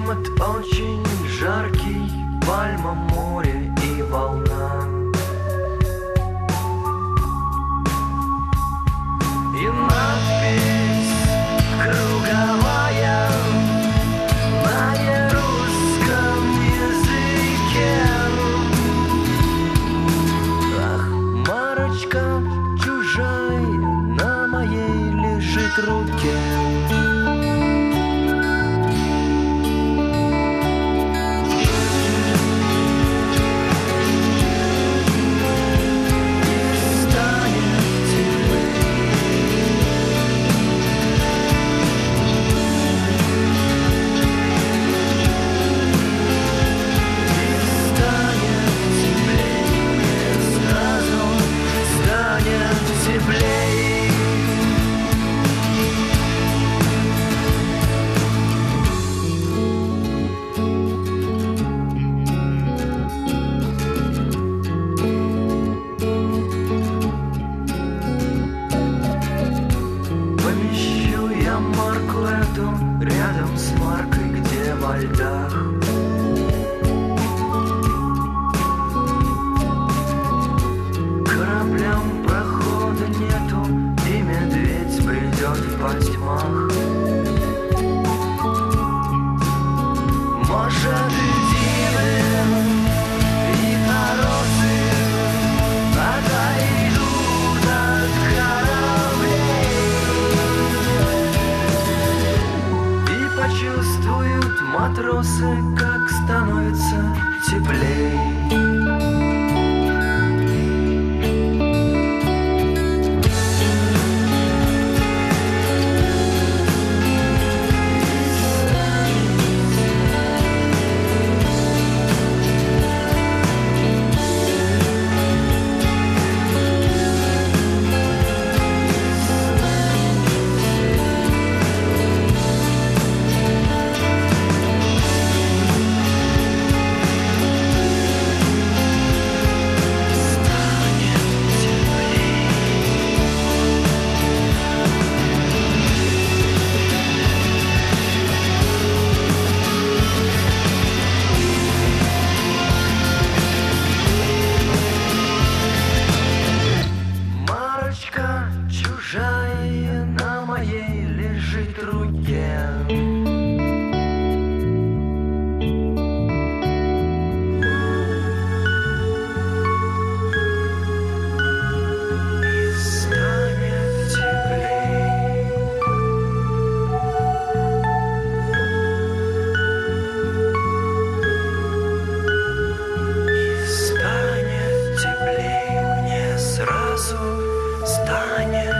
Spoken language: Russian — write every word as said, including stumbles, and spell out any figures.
Климат очень жаркий, пальма, море и волна. И надпись круговая на нерусском языке. Ах, марочка чужая на моей лежит руке. Рядом с маркой, где во льдах кораблям прохода нету, и медведь бредет в потьмах. Может, и дивен, и хороший отойдут от кораблей. Почувствуют матросы, как становится теплей. Чужая на моей лежит руке. И станет теплей. И станет теплей, мне сразу станет.